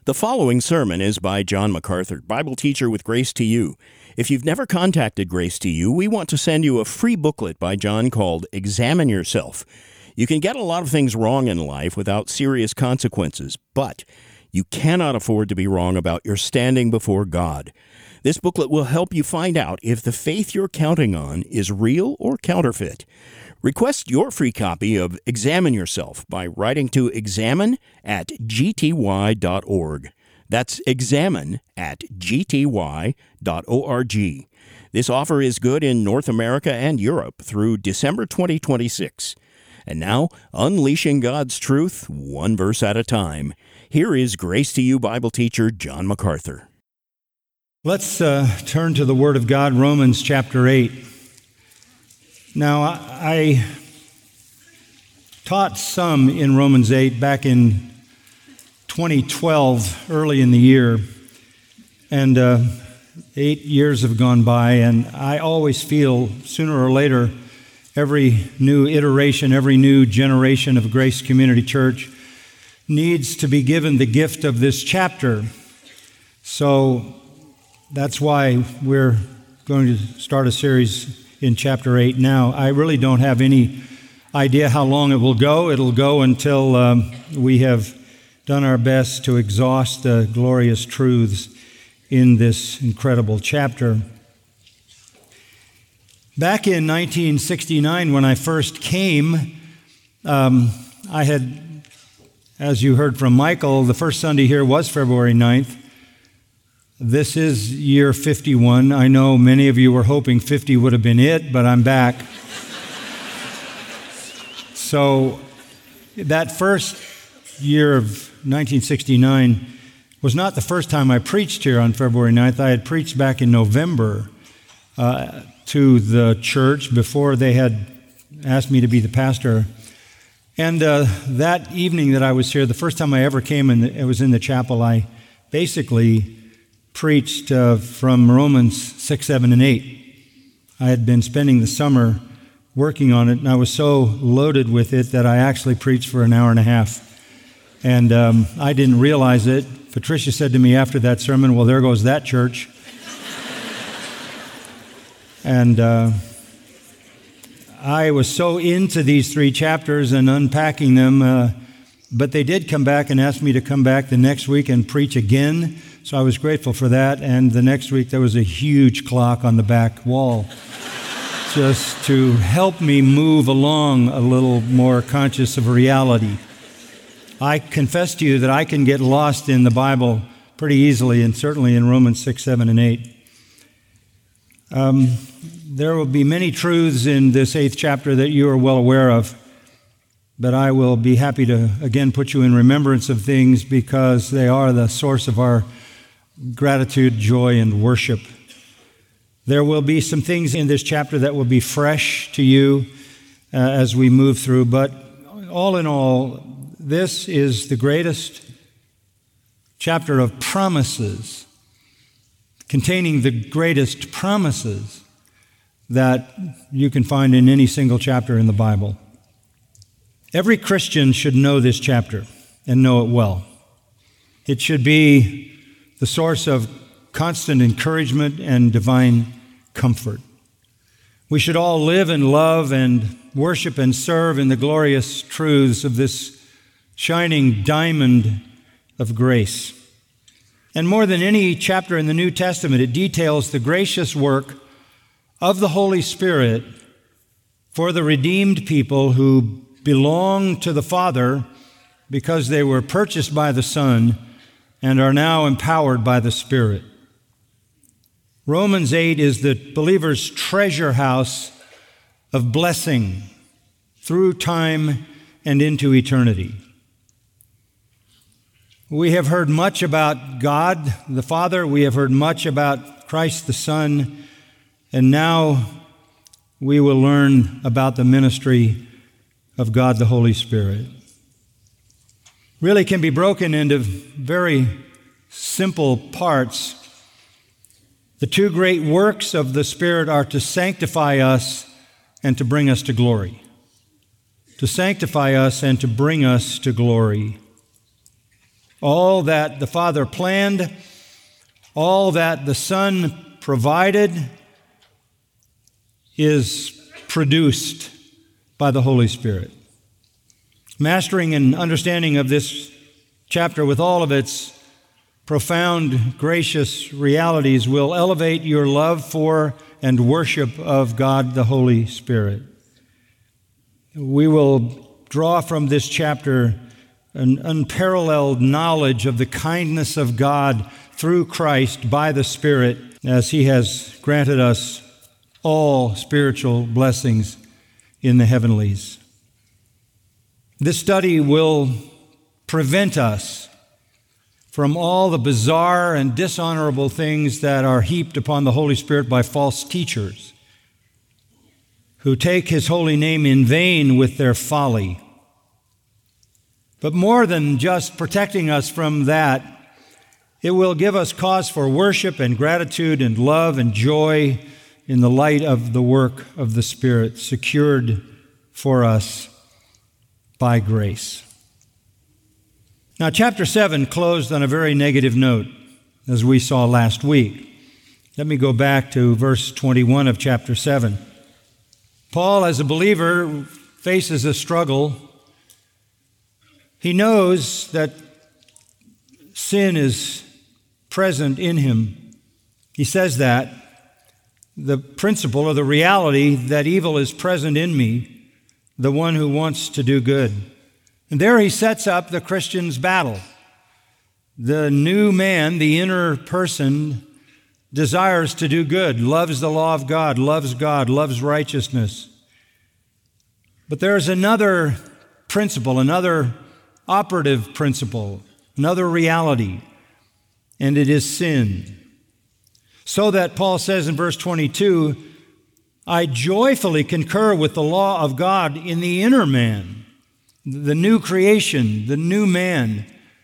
The following sermon is by John MacArthur, Bible teacher with Grace to You. If you've never contacted Grace to You, we want to send you a free booklet by John called Examine Yourself. You can get a lot of things wrong in life without serious consequences, but you cannot afford to be wrong about your standing before God. This booklet will help you find out if the faith you're counting on is real or counterfeit. Request your free copy of Examine Yourself by writing to examine@gty.org. That's examine@gty.org. This offer is good in North America and Europe through December 2026. And now, unleashing God's truth, one verse at a time. Here is Grace to You Bible teacher John MacArthur. Let's turn to the Word of God, Romans chapter 8. Now, I taught some in Romans 8 back in 2012, early in the year, and 8 years have gone by, and I always feel sooner or later, every new iteration, every new generation of Grace Community Church needs to be given the gift of this chapter. So that's why we're going to start a series in chapter 8 now. I really don't have any idea how long it will go. It'll go until we have done our best to exhaust the glorious truths in this incredible chapter. Back in 1969, when I first came, I had, as you heard from Michael, the first Sunday here was February 9th. This is year 51. I know many of you were hoping 50 would have been it, but I'm back. So that first year of 1969 was not the first time I preached here on February 9th. I had preached back in November to the church before they had asked me to be the pastor. And that evening that I was here, the first time I ever came, and it was in the chapel, I basically preached from Romans 6, 7, and 8. I had been spending the summer working on it, and I was so loaded with it that I actually preached for an hour and a half. And I didn't realize it. Patricia said to me after that sermon, "Well, there goes that church." And I was so into these 3 chapters and unpacking them, but they did come back and asked me to come back the next week and preach again. So I was grateful for that. And the next week there was a huge clock on the back wall just to help me move along a little more conscious of reality. I confess to you that I can get lost in the Bible pretty easily, and certainly in Romans 6, 7, and 8. There will be many truths in this 8th chapter that you are well aware of, but I will be happy to again put you in remembrance of things because they are the source of our gratitude, joy, and worship. There will be some things in this chapter that will be fresh to you as we move through, but all in all, this is the greatest chapter of promises, containing the greatest promises that you can find in any single chapter in the Bible. Every Christian should know this chapter and know it well. It should be the source of constant encouragement and divine comfort. We should all live and love and worship and serve in the glorious truths of this shining diamond of grace. And more than any chapter in the New Testament, it details the gracious work of the Holy Spirit for the redeemed people who belong to the Father because they were purchased by the Son and are now empowered by the Spirit. Romans 8 is the believer's treasure house of blessing through time and into eternity. We have heard much about God the Father. We have heard much about Christ the Son. And now we will learn about the ministry of God the Holy Spirit. Really can be broken into very simple parts. The 2 great works of the Spirit are to sanctify us and to bring us to glory. To sanctify us and to bring us to glory. All that the Father planned, all that the Son provided, is produced by the Holy Spirit. Mastering and understanding of this chapter with all of its profound, gracious realities will elevate your love for and worship of God the Holy Spirit. We will draw from this chapter an unparalleled knowledge of the kindness of God through Christ by the Spirit, as He has granted us all spiritual blessings in the heavenlies. This study will prevent us from all the bizarre and dishonorable things that are heaped upon the Holy Spirit by false teachers who take His holy name in vain with their folly. But more than just protecting us from that, it will give us cause for worship and gratitude and love and joy in the light of the work of the Spirit secured for us by grace. Now, chapter 7 closed on a very negative note, as we saw last week. Let me go back to verse 21 of chapter 7. Paul, as a believer, faces a struggle. He knows that sin is present in him. He says that the principle or the reality that evil is present in me, the one who wants to do good. And there he sets up the Christian's battle. The new man, the inner person, desires to do good, loves the law of God, loves righteousness. But there's another principle, another operative principle, another reality, and it is sin. So that Paul says in verse 22, I joyfully concur with the law of God in the inner man. The new creation, the new man,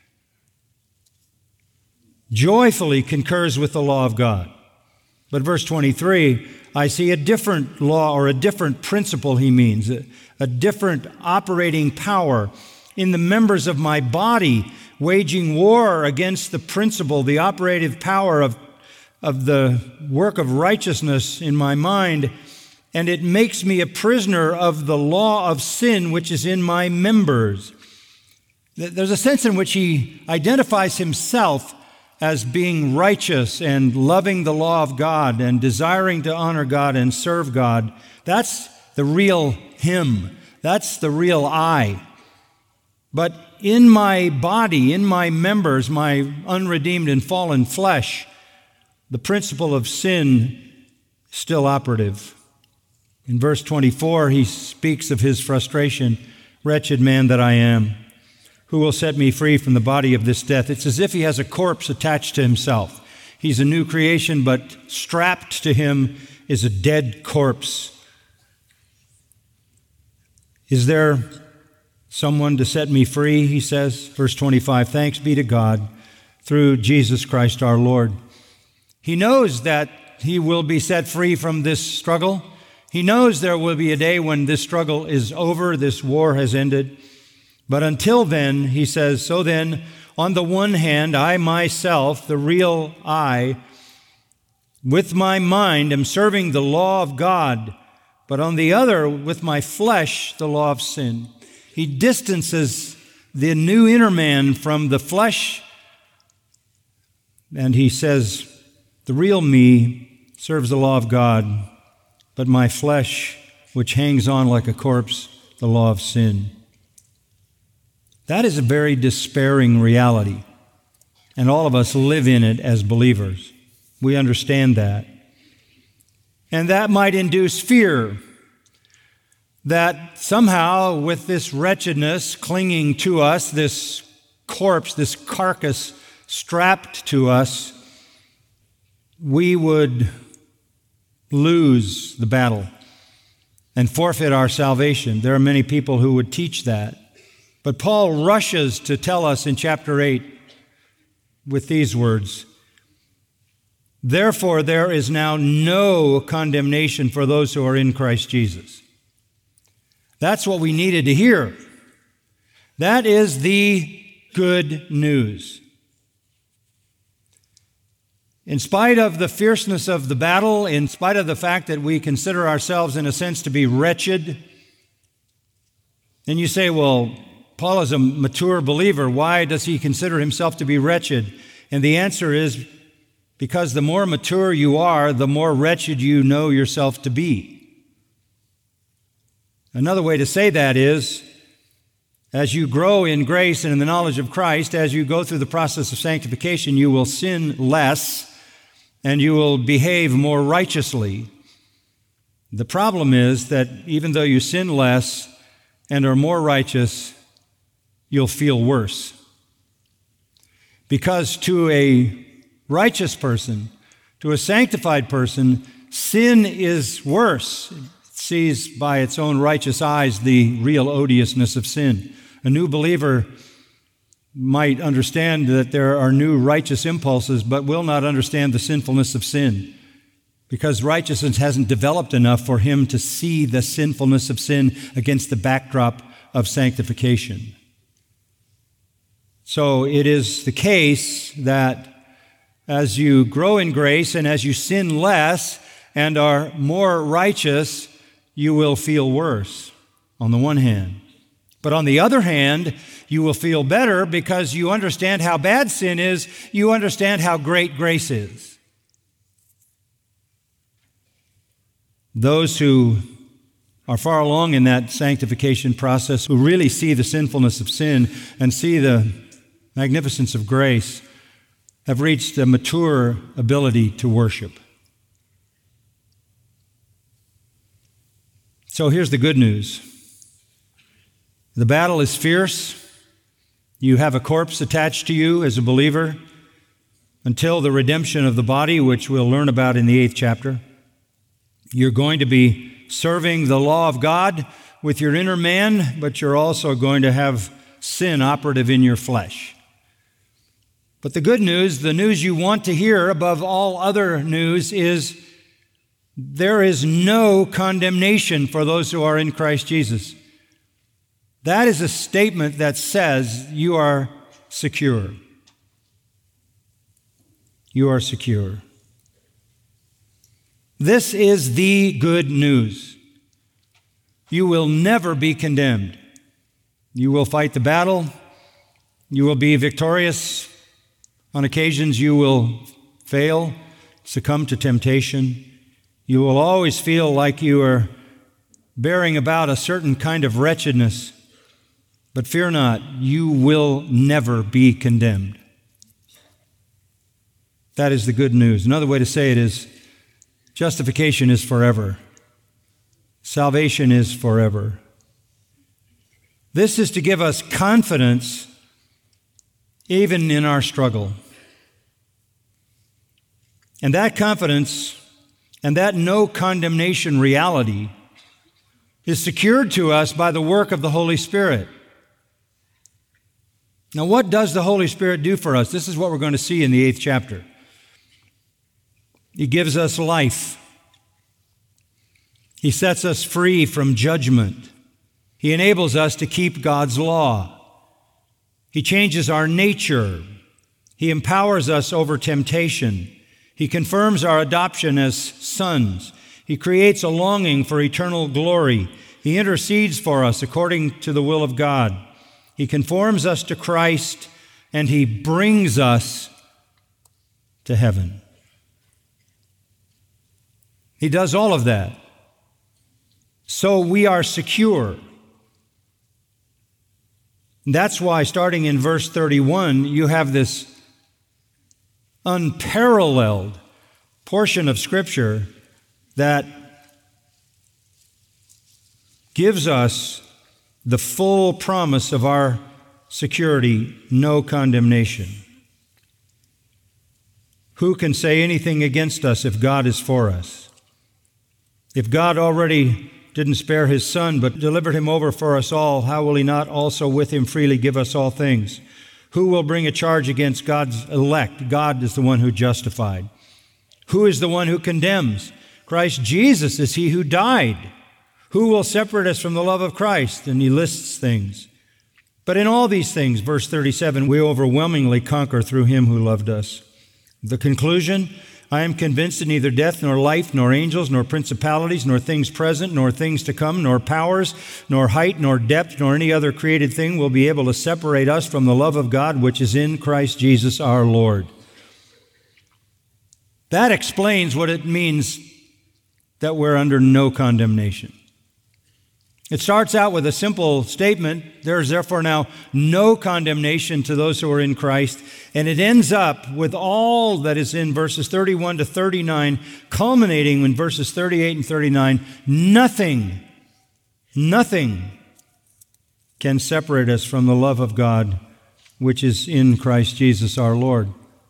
joyfully concurs with the law of God. But verse 23, I see a different law or a different principle, he means, a different operating power in the members of my body, waging war against the principle, the operative power of the work of righteousness in my mind, and it makes me a prisoner of the law of sin which is in my members. There's a sense in which he identifies himself as being righteous and loving the law of God and desiring to honor God and serve God. That's the real him. That's the real I. But in my body, in my members, my unredeemed and fallen flesh, the principle of sin is still operative. In verse 24, he speaks of his frustration. Wretched man that I am, who will set me free from the body of this death? It's as if he has a corpse attached to himself. He's a new creation, but strapped to him is a dead corpse. Is there someone to set me free? He says, verse 25, thanks be to God through Jesus Christ our Lord. He knows that he will be set free from this struggle. He knows there will be a day when this struggle is over, this war has ended. But until then, he says, so then, on the one hand, I myself, the real I, with my mind am serving the law of God, but on the other, with my flesh, the law of sin. He distances the new inner man from the flesh, and he says, the real me serves the law of God, but my flesh, which hangs on like a corpse, the law of sin. That is a very despairing reality, and all of us live in it as believers. We understand that. And that might induce fear that somehow with this wretchedness clinging to us, this corpse, this carcass strapped to us, we would lose the battle and forfeit our salvation. There are many people who would teach that. But Paul rushes to tell us in chapter 8 with these words, therefore there is now no condemnation for those who are in Christ Jesus. That's what we needed to hear. That is the good news. In spite of the fierceness of the battle, in spite of the fact that we consider ourselves in a sense to be wretched, and you say, well, Paul is a mature believer. Why does he consider himself to be wretched? And the answer is because the more mature you are, the more wretched you know yourself to be. Another way to say that is, as you grow in grace and in the knowledge of Christ, as you go through the process of sanctification, you will sin less and you will behave more righteously. The problem is that even though you sin less and are more righteous, you'll feel worse. Because to a righteous person, to a sanctified person, sin is worse. It sees by its own righteous eyes the real odiousness of sin. A new believer might understand that there are new righteous impulses, but will not understand the sinfulness of sin, because righteousness hasn't developed enough for him to see the sinfulness of sin against the backdrop of sanctification. So it is the case that as you grow in grace and as you sin less and are more righteous, you will feel worse on the one hand. But on the other hand, you will feel better because you understand how bad sin is. You understand how great grace is. Those who are far along in that sanctification process, who really see the sinfulness of sin and see the magnificence of grace, have reached a mature ability to worship. So here's the good news. The battle is fierce. You have a corpse attached to you as a believer until the redemption of the body, which we'll learn about in the 8th chapter. You're going to be serving the law of God with your inner man, but you're also going to have sin operative in your flesh. But the good news, the news you want to hear above all other news, is there is no condemnation for those who are in Christ Jesus. That is a statement that says you are secure. You are secure. This is the good news. You will never be condemned. You will fight the battle. You will be victorious. On occasions you will fail, succumb to temptation. You will always feel like you are bearing about a certain kind of wretchedness. But fear not, you will never be condemned. That is the good news. Another way to say it is, justification is forever. Salvation is forever. This is to give us confidence even in our struggle. And that confidence and that no condemnation reality is secured to us by the work of the Holy Spirit. Now, what does the Holy Spirit do for us? This is what we're going to see in the 8th chapter. He gives us life. He sets us free from judgment. He enables us to keep God's law. He changes our nature. He empowers us over temptation. He confirms our adoption as sons. He creates a longing for eternal glory. He intercedes for us according to the will of God. He conforms us to Christ, and He brings us to heaven. He does all of that. So we are secure. That's why, starting in verse 31, you have this unparalleled portion of Scripture that gives us the full promise of our security, no condemnation. Who can say anything against us if God is for us? If God already didn't spare His Son, but delivered Him over for us all, how will He not also with Him freely give us all things? Who will bring a charge against God's elect? God is the one who justified. Who is the one who condemns? Christ Jesus is He who died. Who will separate us from the love of Christ? And he lists things. But in all these things, verse 37, we overwhelmingly conquer through him who loved us. The conclusion, I am convinced that neither death nor life, nor angels, nor principalities, nor things present, nor things to come, nor powers, nor height, nor depth, nor any other created thing will be able to separate us from the love of God which is in Christ Jesus our Lord. That explains what it means that we're under no condemnation. It starts out with a simple statement, there is therefore now no condemnation to those who are in Christ, and it ends up with all that is in verses 31 to 39, culminating in verses 38 and 39, nothing can separate us from the love of God which is in Christ Jesus our Lord.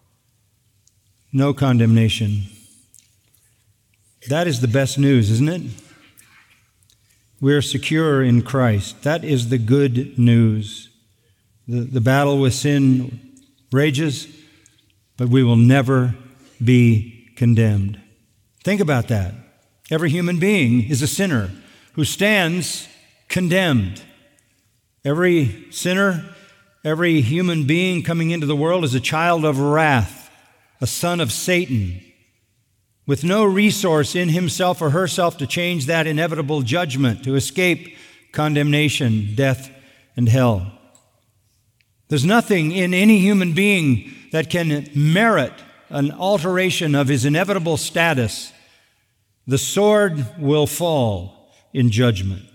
No condemnation. That is the best news, isn't it? We're secure in Christ. That is the good news. The battle with sin rages, but we will never be condemned. Think about that. Every human being is a sinner who stands condemned. Every sinner, every human being coming into the world is a child of wrath, a son of Satan, with no resource in himself or herself to change that inevitable judgment, to escape condemnation, death, and hell. There's nothing in any human being that can merit an alteration of his inevitable status. The sword will fall in judgment,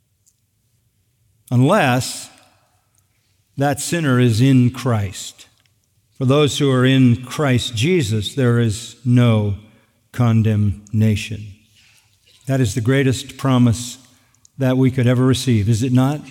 unless that sinner is in Christ. For those who are in Christ Jesus, there is no condemnation. That is the greatest promise that we could ever receive, is it not?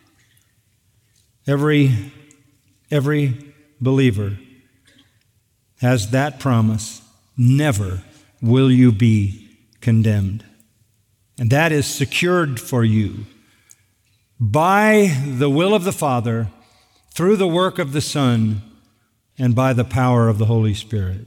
Every believer has that promise. Never will you be condemned. And that is secured for you by the will of the Father, through the work of the Son, and by the power of the Holy Spirit.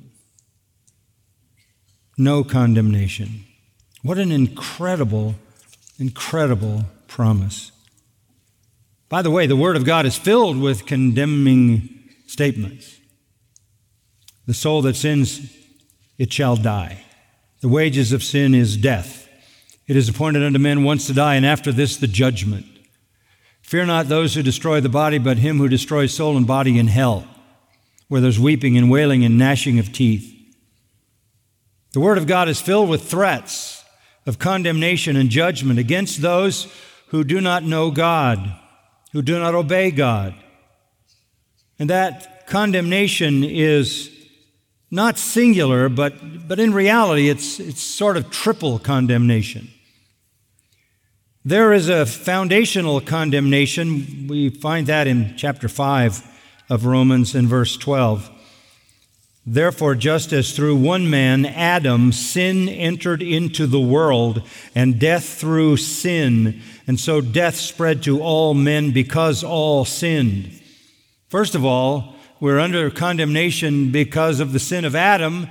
No condemnation. What an incredible, incredible promise. By the way, the Word of God is filled with condemning statements. The soul that sins, it shall die. The wages of sin is death. It is appointed unto men once to die, and after this the judgment. Fear not those who destroy the body, but him who destroys soul and body in hell, where there's weeping and wailing and gnashing of teeth. The Word of God is filled with threats of condemnation and judgment against those who do not know God, who do not obey God. And that condemnation is not singular, but in reality it's sort of triple condemnation. There is a foundational condemnation. We find that in chapter 5 of Romans in verse 12. Therefore, just as through one man, Adam, sin entered into the world, and death through sin, and so death spread to all men because all sinned. First of all, we're under condemnation because of the sin of Adam.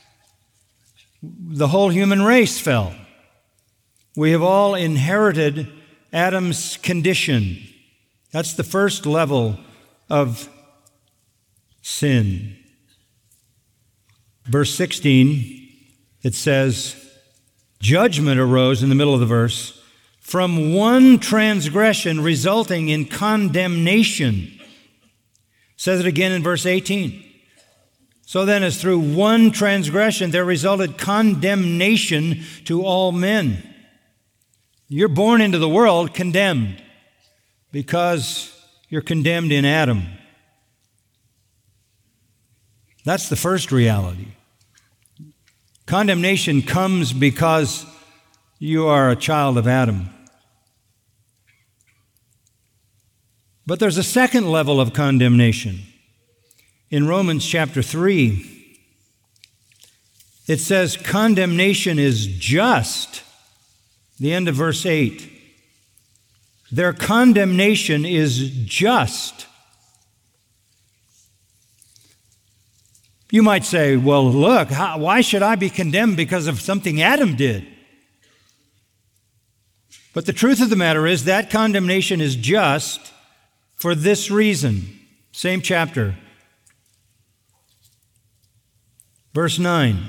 The whole human race fell. We have all inherited Adam's condition. That's the first level of sin. Verse 16, it says, judgment arose in the middle of the verse from one transgression resulting in condemnation. Says it again in verse 18. So then, as through one transgression there resulted condemnation to all men. You're born into the world condemned because you're condemned in Adam. That's the first reality. Condemnation comes because you are a child of Adam. But there's a second level of condemnation. In Romans chapter 3, it says condemnation is just. The end of verse 8. Their condemnation is just. You might say, well, look, why should I be condemned because of something Adam did? But the truth of the matter is that condemnation is just For this reason, same chapter, verse 9.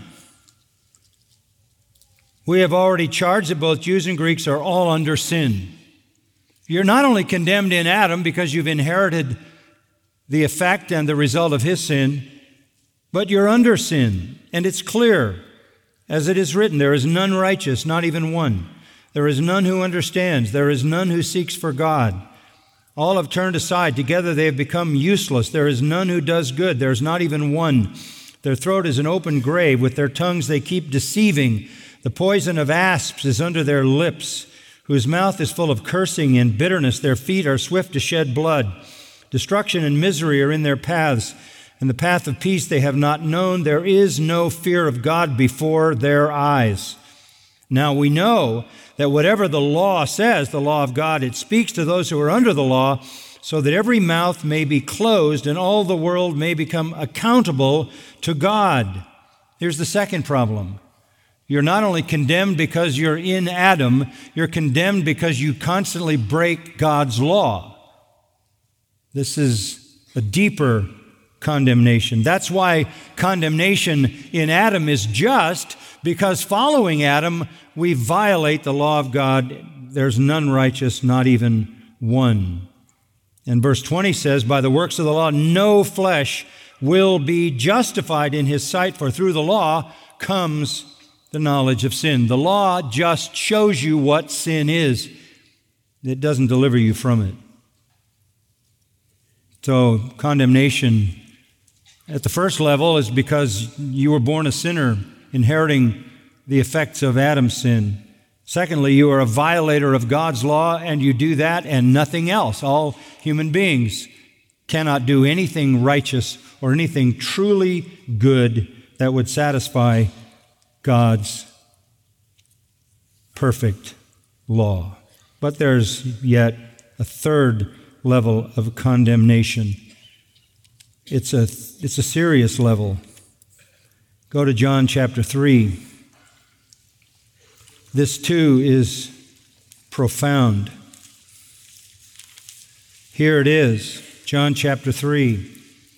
We have already charged that both Jews and Greeks are all under sin. You're not only condemned in Adam because you've inherited the effect and the result of his sin, but you're under sin. And it's clear, as it is written, there is none righteous, not even one. There is none who understands. There is none who seeks for God. All have turned aside. Together they have become useless. There is none who does good. There is not even one. Their throat is an open grave. With their tongues they keep deceiving. The poison of asps is under their lips, whose mouth is full of cursing and bitterness. Their feet are swift to shed blood. Destruction and misery are in their paths, and the path of peace they have not known. There is no fear of God before their eyes. Now we know that whatever the law says, the law of God, it speaks to those who are under the law, so that every mouth may be closed and all the world may become accountable to God. Here's the second problem. You're not only condemned because you're in Adam, you're condemned because you constantly break God's law. This is a deeper condemnation. That's why condemnation in Adam is just, because following Adam, we violate the law of God. There's none righteous, not even one. And verse 20 says, by the works of the law, no flesh will be justified in his sight, for through the law comes the knowledge of sin. The law just shows you what sin is. It doesn't deliver you from it. So condemnation at the first level is because you were born a sinner, inheriting the effects of Adam's sin. Secondly, you are a violator of God's law, and you do that and nothing else. All human beings cannot do anything righteous or anything truly good that would satisfy God's perfect law. But there's yet a third level of condemnation. It's a serious level. Go to John chapter 3. This too is profound. Here it is, John chapter 3,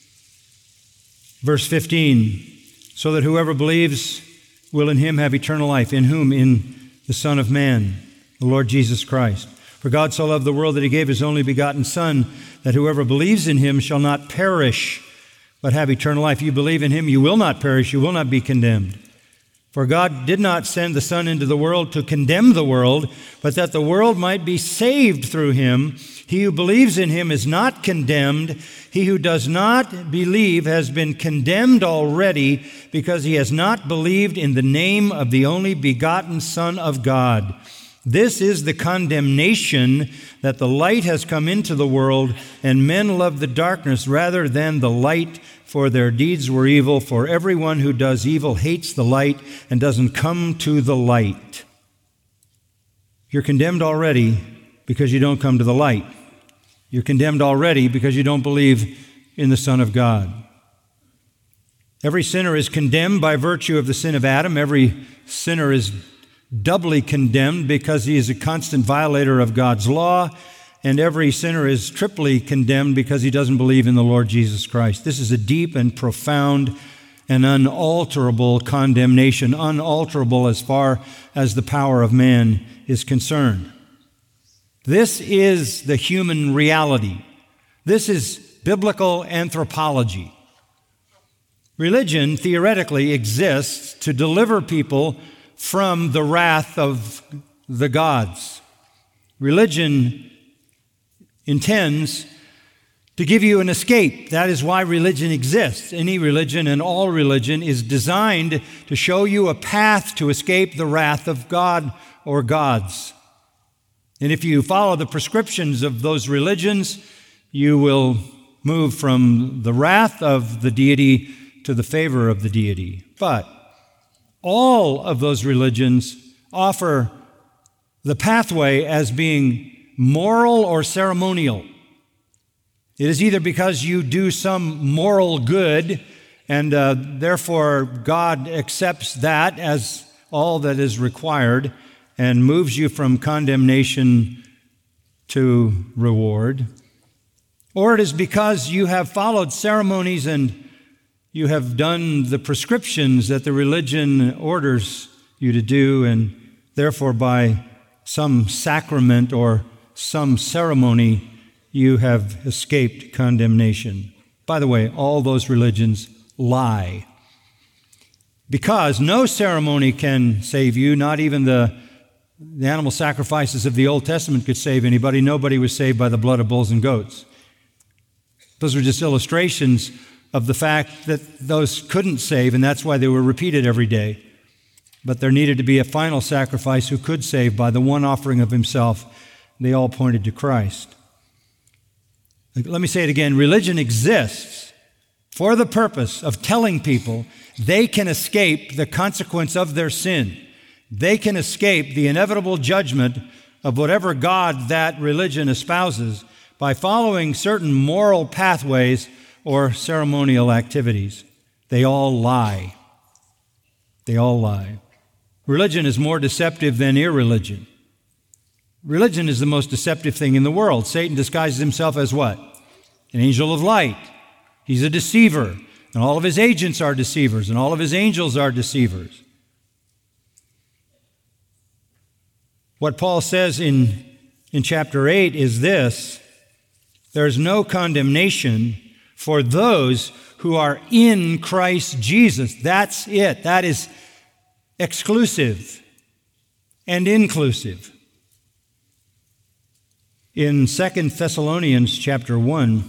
verse 15. So that whoever believes will in him have eternal life. In whom? In the Son of Man, the Lord Jesus Christ. For God so loved the world that he gave his only begotten Son, that whoever believes in him shall not perish, but have eternal life. You believe in him, you will not perish, you will not be condemned. For God did not send the Son into the world to condemn the world, but that the world might be saved through him. He who believes in him is not condemned. He who does not believe has been condemned already, because he has not believed in the name of the only begotten Son of God. This is the condemnation, that the light has come into the world, and men love the darkness rather than the light, for their deeds were evil. For everyone who does evil hates the light and doesn't come to the light. You're condemned already because you don't come to the light. You're condemned already because you don't believe in the Son of God. Every sinner is condemned by virtue of the sin of Adam. Every sinner is doubly condemned because he is a constant violator of God's law, and every sinner is triply condemned because he doesn't believe in the Lord Jesus Christ. This is a deep and profound and unalterable condemnation, unalterable as far as the power of man is concerned. This is the human reality. This is biblical anthropology. Religion theoretically exists to deliver people from the wrath of the gods. Religion intends to give you an escape. That is why religion exists. Any religion and all religion is designed to show you a path to escape the wrath of God or gods. And if you follow the prescriptions of those religions, you will move from the wrath of the deity to the favor of the deity. But all of those religions offer the pathway as being moral or ceremonial. It is either because you do some moral good and therefore God accepts that as all that is required and moves you from condemnation to reward, Or it is because you have followed ceremonies and you have done the prescriptions that the religion orders you to do, and therefore by some sacrament or some ceremony you have escaped condemnation. By the way, all those religions lie. Because no ceremony can save you, not even the animal sacrifices of the Old Testament could save anybody. Nobody was saved by the blood of bulls and goats. Those were just illustrations of the fact that those couldn't save, and that's why they were repeated every day. But there needed to be a final sacrifice who could save by the one offering of himself. They all pointed to Christ. Let me say it again. Religion exists for the purpose of telling people they can escape the consequence of their sin. They can escape the inevitable judgment of whatever God that religion espouses by following certain moral pathways or ceremonial activities. They all lie. They all lie. Religion is more deceptive than irreligion. Religion is the most deceptive thing in the world. Satan disguises himself as what? An angel of light. He's a deceiver, and all of his agents are deceivers, and all of his angels are deceivers. What Paul says in chapter 8 is this: there's no condemnation for those who are in Christ Jesus. That's it. That is exclusive and inclusive. In 2 Thessalonians chapter 1,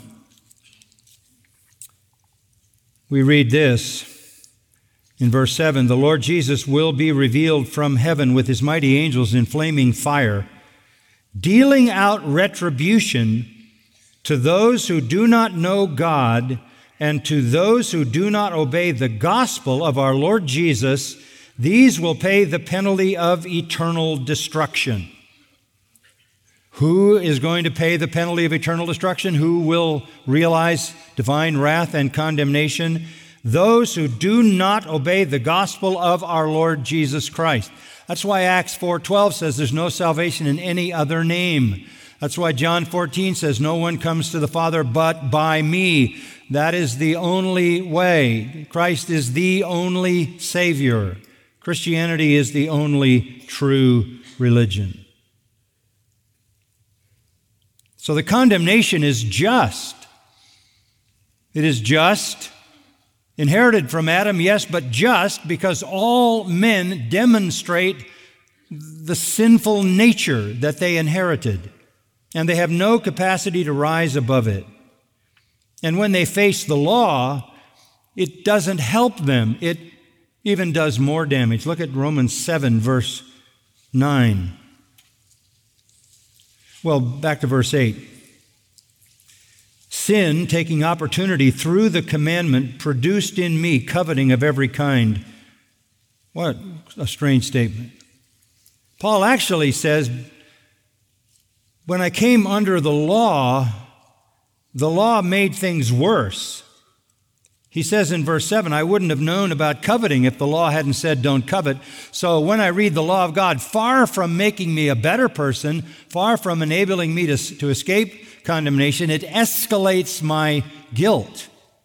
we read this in verse 7, "The Lord Jesus will be revealed from heaven with his mighty angels in flaming fire, dealing out retribution to those who do not know God and to those who do not obey the gospel of our Lord Jesus. These will pay the penalty of eternal destruction." Who is going to pay the penalty of eternal destruction? Who will realize divine wrath and condemnation? Those who do not obey the gospel of our Lord Jesus Christ. That's why Acts 4:12 says there's no salvation in any other name. That's why John 14 says no one comes to the Father but by me. That is the only way. Christ is the only Savior. Christianity is the only true religion. So the condemnation is just. It is just, inherited from Adam, yes, but just because all men demonstrate the sinful nature that they inherited, and they have no capacity to rise above it. And when they face the law, it doesn't help them. It even does more damage. Look at Romans 7, verse 9. Well, back to verse 8. "Sin, taking opportunity through the commandment, produced in me coveting of every kind." What a strange statement. Paul actually says, when I came under the law made things worse. He says in verse 7, I wouldn't have known about coveting if the law hadn't said don't covet. So when I read the law of God, far from making me a better person, far from enabling me to escape condemnation, it escalates my guilt.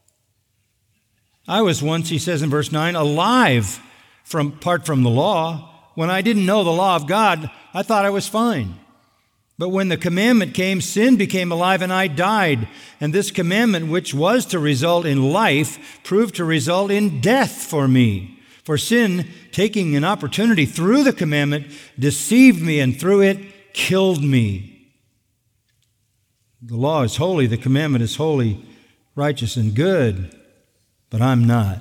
I was once, he says in verse 9, alive apart from the law. When I didn't know the law of God, I thought I was fine. But when the commandment came, sin became alive and I died. And this commandment, which was to result in life, proved to result in death for me. For sin, taking an opportunity through the commandment, deceived me and through it killed me. The law is holy, the commandment is holy, righteous, and good, but I'm not.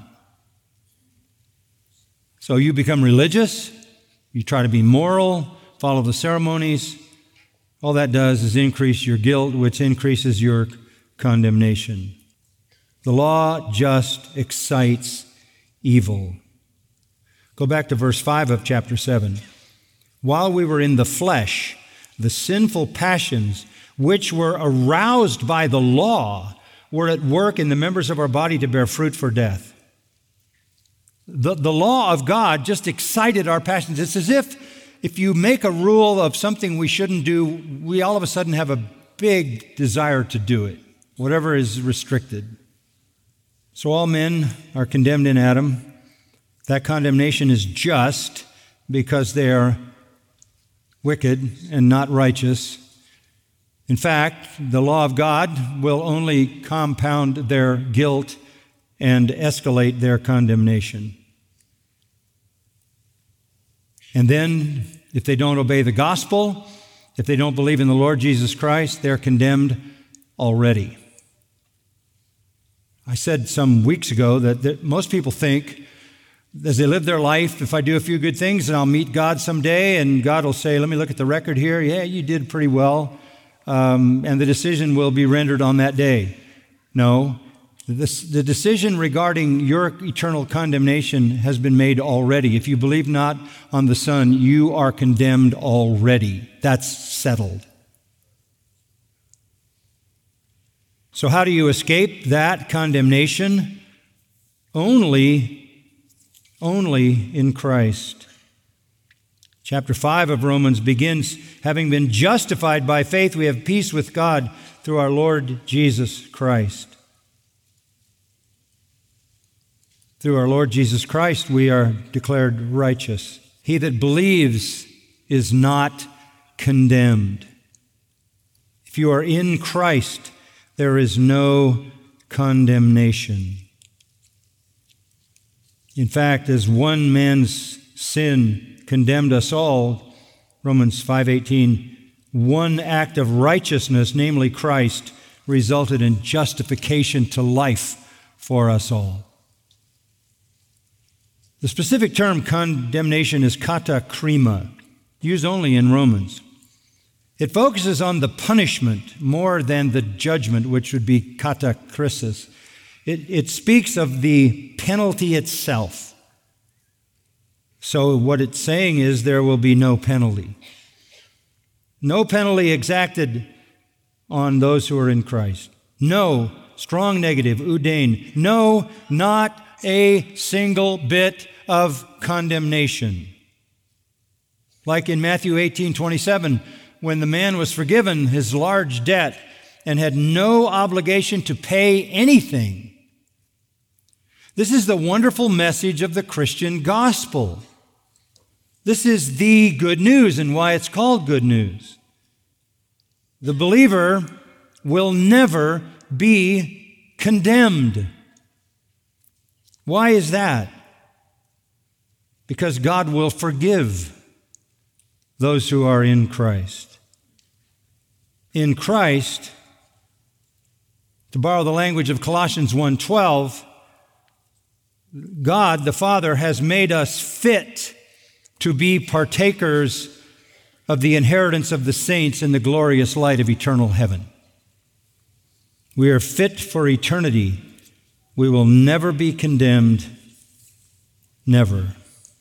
So you become religious, you try to be moral, follow the ceremonies. All that does is increase your guilt, which increases your condemnation. The law just excites evil. Go back to verse 5 of chapter 7. While we were in the flesh, the sinful passions which were aroused by the law were at work in the members of our body to bear fruit for death. The law of God just excited our passions. It's as if you make a rule of something we shouldn't do, we all of a sudden have a big desire to do it. whatever is restricted. So all men are condemned in Adam. That condemnation is just because they are wicked and not righteous. In fact, the law of God will only compound their guilt and escalate their condemnation. And then, if they don't obey the gospel, if they don't believe in the Lord Jesus Christ, they're condemned already. I said some weeks ago that most people think, as they live their life, if I do a few good things, then I'll meet God someday, and God will say, let me look at the record here. Yeah, you did pretty well. And the decision will be rendered on that day. No, the decision regarding your eternal condemnation has been made already. If you believe not on the Son, you are condemned already. That's settled. So how do you escape that condemnation? Only in Christ. Chapter 5 of Romans begins, having been justified by faith, we have peace with God through our Lord Jesus Christ. Through our Lord Jesus Christ, we are declared righteous. He that believes is not condemned. If you are in Christ, there is no condemnation. In fact, as one man's sin condemned us all, Romans 5:18, one act of righteousness, namely Christ, resulted in justification to life for us all. The specific term condemnation is katakrima, used only in Romans. It focuses on the punishment more than the judgment, which would be katakrisis. It speaks of the penalty itself. So what it's saying is there will be no penalty. No penalty exacted on those who are in Christ. No, strong negative, udain. No, not a single bit of condemnation. Like in Matthew 18:27, when the man was forgiven his large debt and had no obligation to pay anything. This is the wonderful message of the Christian gospel. This is the good news and why it's called good news. The believer will never be condemned. Why is that? Because God will forgive those who are in Christ. In Christ, to borrow the language of Colossians 1:12, God the Father has made us fit to be partakers of the inheritance of the saints in the glorious light of eternal heaven. We are fit for eternity. We will never be condemned. Never.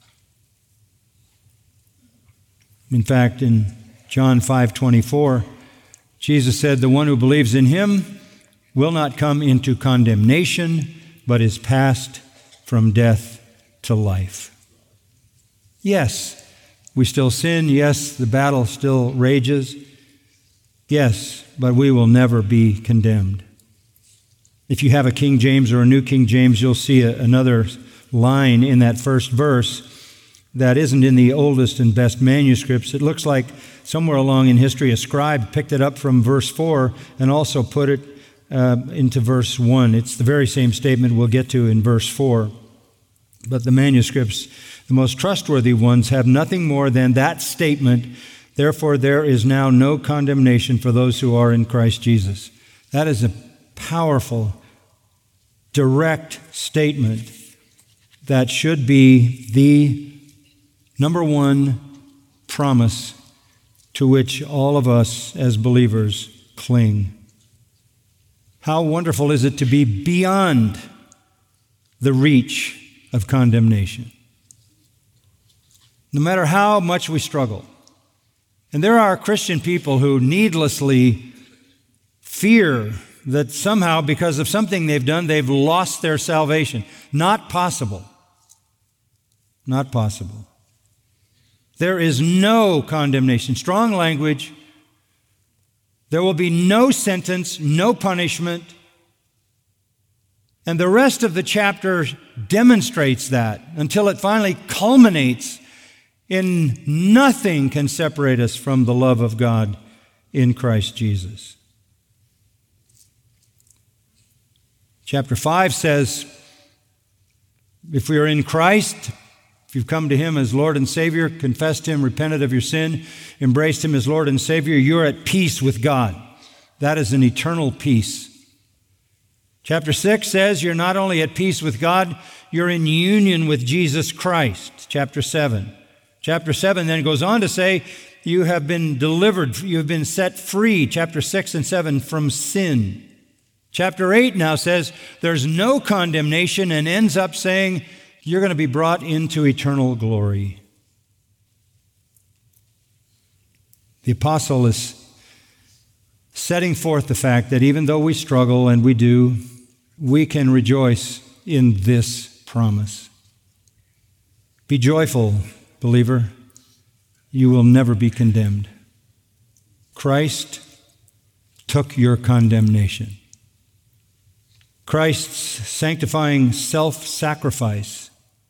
In fact, in John 5:24, Jesus said, "The one who believes in him will not come into condemnation, but is passed from death to life." Yes, we still sin. Yes, the battle still rages. Yes, but we will never be condemned. If you have a King James or a New King James, you'll see another line in that first verse that isn't in the oldest and best manuscripts. It looks like somewhere along in history a scribe picked it up from verse 4 and also put it into verse 1. It's the very same statement we'll get to in verse 4. But the manuscripts, the most trustworthy ones, have nothing more than that statement, "Therefore there is now no condemnation for those who are in Christ Jesus." That is a powerful, direct statement that should be the number one promise to which all of us as believers cling. How wonderful is it to be beyond the reach of condemnation, no matter how much we struggle. And there are Christian people who needlessly fear that somehow, because of something they've done, they've lost their salvation. Not possible. Not possible. There is no condemnation. Strong language. There will be no sentence, no punishment. And the rest of the chapter demonstrates that until it finally culminates in nothing can separate us from the love of God in Christ Jesus. Chapter 5 says, if we are in Christ, if you've come to Him as Lord and Savior, confessed Him, repented of your sin, embraced Him as Lord and Savior, you're at peace with God. That is an eternal peace. Chapter 6 says you're not only at peace with God, you're in union with Jesus Christ. Chapter 7. Chapter 7 then goes on to say you have been delivered, you have been set free, chapter 6 and 7, from sin. Chapter 8 now says there's no condemnation and ends up saying you're going to be brought into eternal glory. The apostle is setting forth the fact that even though we struggle, and we do, we can rejoice in this promise. Be joyful, believer. You will never be condemned. Christ took your condemnation. Christ's sanctifying self-sacrifice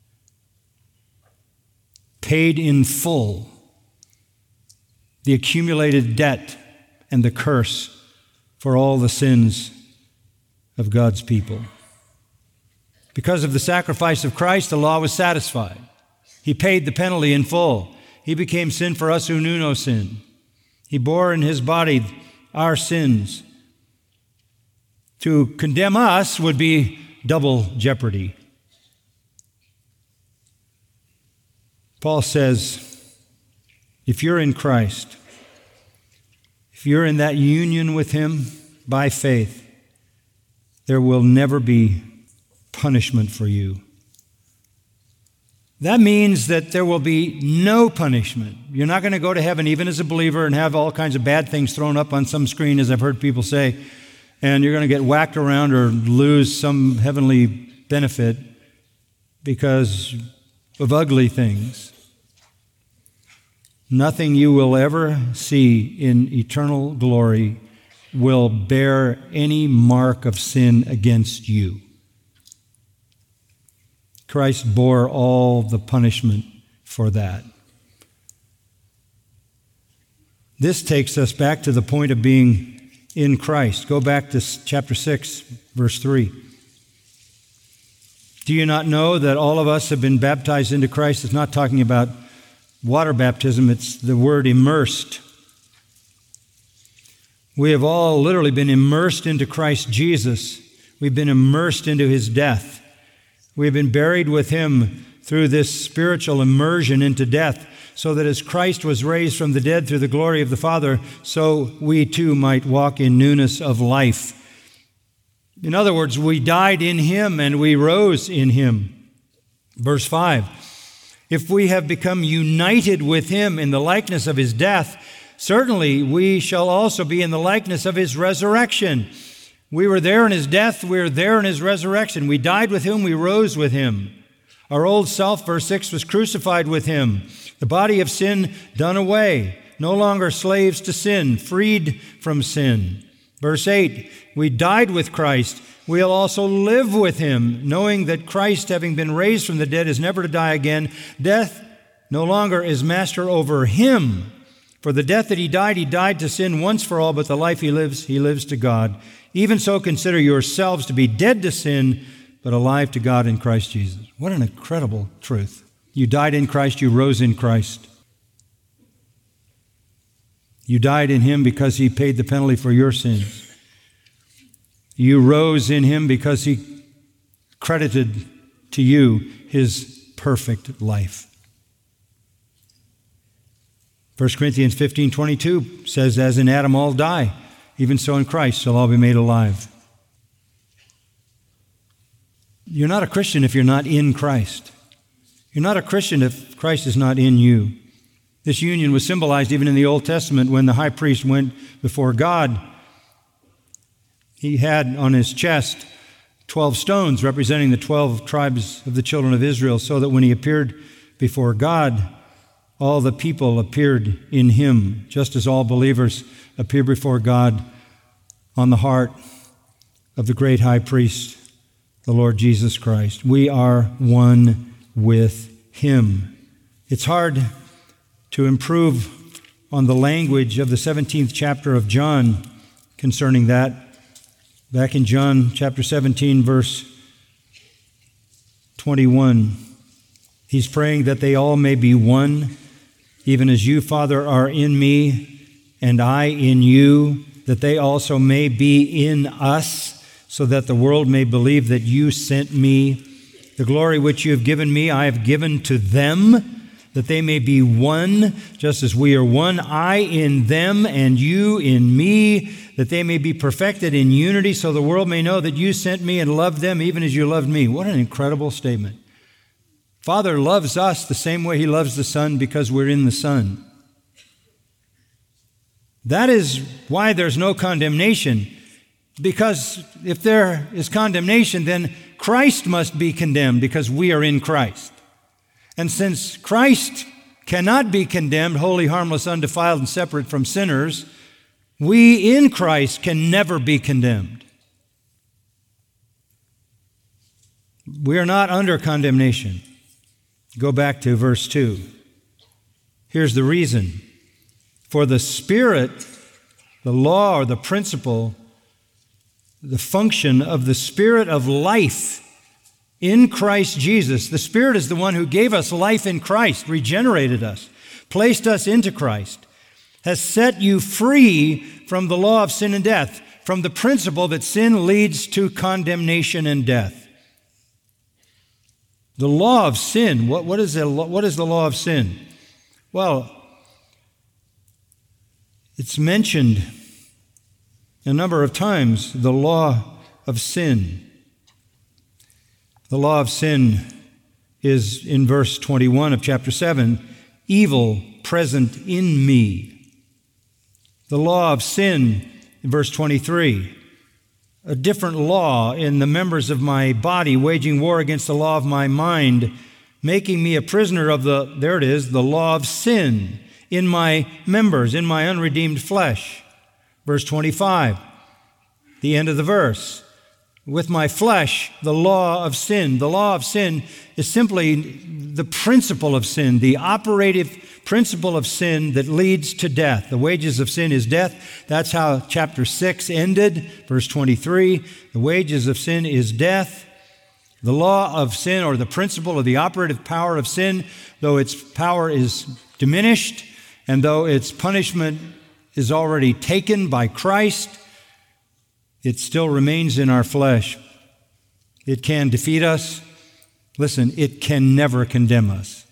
paid in full the accumulated debt and the curse for all the sins of God's people. Because of the sacrifice of Christ, the law was satisfied. He paid the penalty in full. He became sin for us who knew no sin. He bore in His body our sins. To condemn us would be double jeopardy. Paul says, if you're in Christ, if you're in that union with Him by faith, there will never be punishment for you. That means that there will be no punishment. You're not going to go to heaven even as a believer and have all kinds of bad things thrown up on some screen, as I've heard people say, and you're going to get whacked around or lose some heavenly benefit because of ugly things. Nothing you will ever see in eternal glory will bear any mark of sin against you. Christ bore all the punishment for that. This takes us back to the point of being in Christ. Go back to chapter 6, verse 3. Do you not know that all of us have been baptized into Christ? It's not talking about water baptism, it's the word immersed. We have all literally been immersed into Christ Jesus. We've been immersed into His death. We've been buried with Him through this spiritual immersion into death, so that as Christ was raised from the dead through the glory of the Father, so we too might walk in newness of life. In other words, we died in Him and we rose in Him. Verse 5, if we have become united with Him in the likeness of His death, certainly we shall also be in the likeness of His resurrection. We were there in His death, we were there in His resurrection. We died with Him, we rose with Him. Our old self, verse 6, was crucified with Him. The body of sin done away. No longer slaves to sin, freed from sin. Verse 8, we died with Christ. We'll also live with Him, knowing that Christ, having been raised from the dead, is never to die again. Death no longer is master over Him. For the death that He died to sin once for all, but the life He lives to God. Even so, consider yourselves to be dead to sin, but alive to God in Christ Jesus. What an incredible truth. You died in Christ, you rose in Christ. You died in Him because He paid the penalty for your sins. You rose in Him because He credited to you His perfect life. 1 Corinthians 15:22 says, as in Adam all die, even so in Christ shall all be made alive. You're not a Christian if you're not in Christ. You're not a Christian if Christ is not in you. This union was symbolized even in the Old Testament when the high priest went before God. He had on his chest 12 stones representing the 12 tribes of the children of Israel, so that when he appeared before God, all the people appeared in him, just as all believers appear before God on the heart of the great high priest, the Lord Jesus Christ. We are one with him. It's hard to improve on the language of the 17th chapter of John concerning that. Back in John chapter 17, verse 21, he's praying that they all may be one, even as you, Father, are in me and I in you, that they also may be in us, so that the world may believe that you sent me. The glory which you have given me, I have given to them, that they may be one, just as we are one, I in them and you in me, that they may be perfected in unity, so the world may know that you sent me and loved them even as you loved me. What an incredible statement. Father loves us the same way he loves the Son, because we're in the Son. That is why there's no condemnation, because if there is condemnation, then Christ must be condemned, because we are in Christ. And since Christ cannot be condemned, holy, harmless, undefiled, and separate from sinners, we in Christ can never be condemned. We are not under condemnation. Go back to verse 2. Here's the reason. For the Spirit, the law or the principle, the function of the Spirit of life in Christ Jesus. The Spirit is the one who gave us life in Christ, regenerated us, placed us into Christ, has set you free from the law of sin and death, from the principle that sin leads to condemnation and death. The law of sin, what is the law of sin? Well, it's mentioned a number of times, the law of sin. The law of sin is in verse 21 of chapter 7, evil present in me. The law of sin in verse 23, a different law in the members of my body, waging war against the law of my mind, making me a prisoner of the law of sin in my members, in my unredeemed flesh. Verse 25, the end of the verse. With my flesh, the law of sin. The law of sin is simply the principle of sin, the operative principle of sin that leads to death. The wages of sin is death. That's how chapter 6 ended, verse 23. The wages of sin is death. The law of sin, or the principle of the operative power of sin, though its power is diminished and though its punishment is already taken by Christ, it still remains in our flesh. It can defeat us. Listen, it can never condemn us.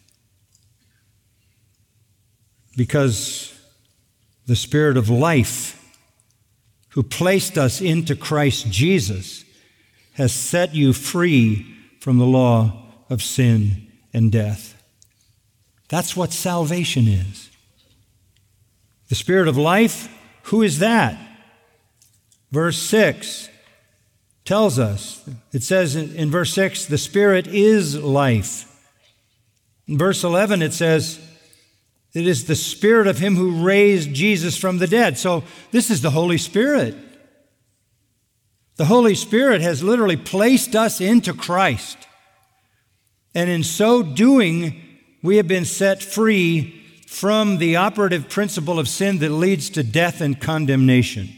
Because the Spirit of life, who placed us into Christ Jesus, has set you free from the law of sin and death. That's what salvation is. The Spirit of life, who is that? Verse 6 tells us, it says in verse 6, the Spirit is life. In verse 11 it says, it is the Spirit of Him who raised Jesus from the dead. So this is the Holy Spirit. The Holy Spirit has literally placed us into Christ. And in so doing, we have been set free from the operative principle of sin that leads to death and condemnation.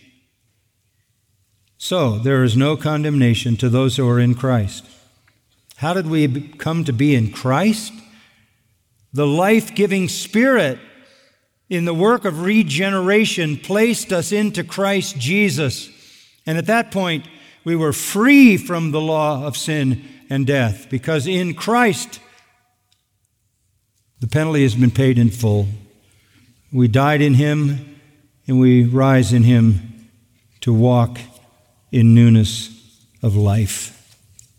So there is no condemnation to those who are in Christ. How did we come to be in Christ? The life-giving Spirit in the work of regeneration placed us into Christ Jesus. And at that point, we were free from the law of sin and death, because in Christ, the penalty has been paid in full. We died in Him, and we rise in Him to walk in newness of life.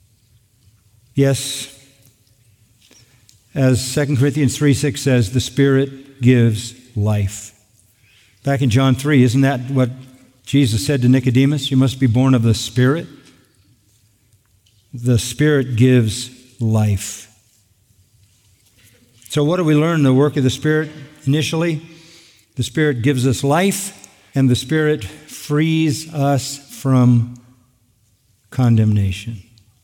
Yes, as 2 Corinthians 3:6 says, the Spirit gives life. Back in John 3, isn't that what Jesus said to Nicodemus? You must be born of the Spirit. The Spirit gives life. So what do we learn in the work of the Spirit initially? The Spirit gives us life, and the Spirit frees us from condemnation.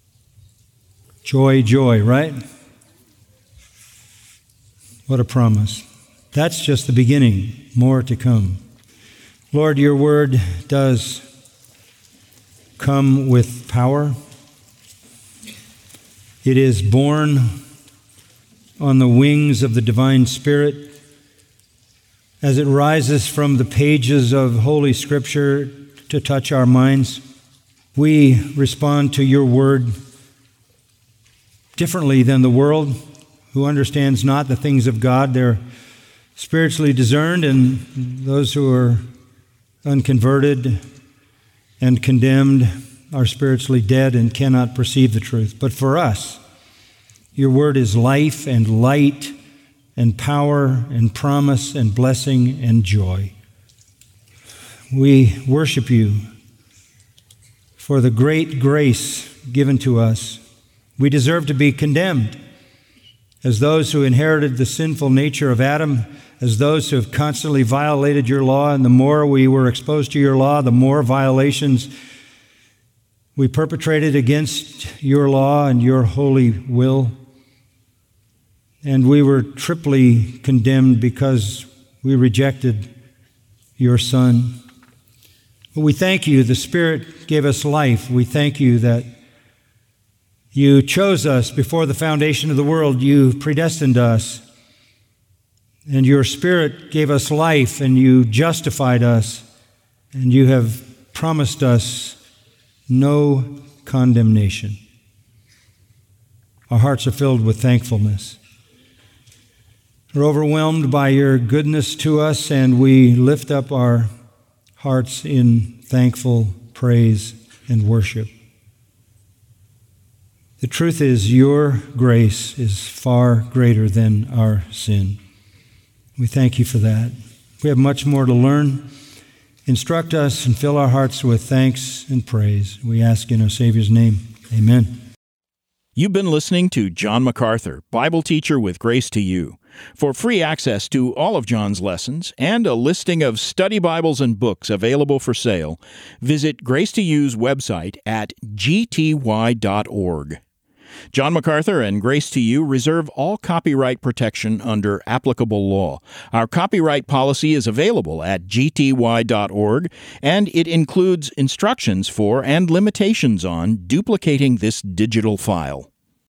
Joy, joy, right? What a promise. That's just the beginning. More to come. Lord, your word does come with power. It is born on the wings of the divine Spirit. As it rises from the pages of Holy Scripture to touch our minds, we respond to your word differently than the world, who understands not the things of God. They're spiritually discerned, and those who are unconverted and condemned are spiritually dead and cannot perceive the truth. But for us, your word is life and light and power and promise and blessing and joy. We worship you for the great grace given to us. We deserve to be condemned as those who inherited the sinful nature of Adam, as those who have constantly violated your law, and the more we were exposed to your law, the more violations we perpetrated against your law and your holy will. And we were triply condemned because we rejected your Son. But we thank you, the Spirit gave us life. We thank you that you chose us before the foundation of the world. You predestined us. And your Spirit gave us life, and you justified us. And you have promised us no condemnation. Our hearts are filled with thankfulness. We're overwhelmed by your goodness to us, and we lift up our hearts in thankful praise and worship. The truth is, your grace is far greater than our sin. We thank you for that. We have much more to learn. Instruct us and fill our hearts with thanks and praise. We ask in our Savior's name. Amen. You've been listening to John MacArthur, Bible teacher with Grace to You. For free access to all of John's lessons and a listing of study Bibles and books available for sale, visit Grace to You's website at gty.org. John MacArthur and Grace to You reserve all copyright protection under applicable law. Our copyright policy is available at gty.org, and it includes instructions for and limitations on duplicating this digital file.